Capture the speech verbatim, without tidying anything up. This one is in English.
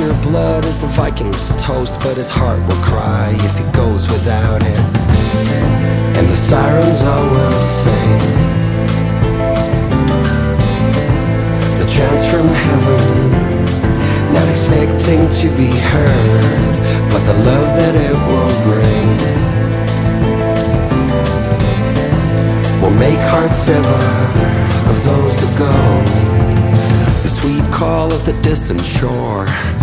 pure blood as the Vikings toast, but his heart will cry if he goes without it. And the sirens all will sing the chants from heaven, not expecting to be heard, but the love that it will bring will make hearts ever of those that go. The sweet call of the distant shore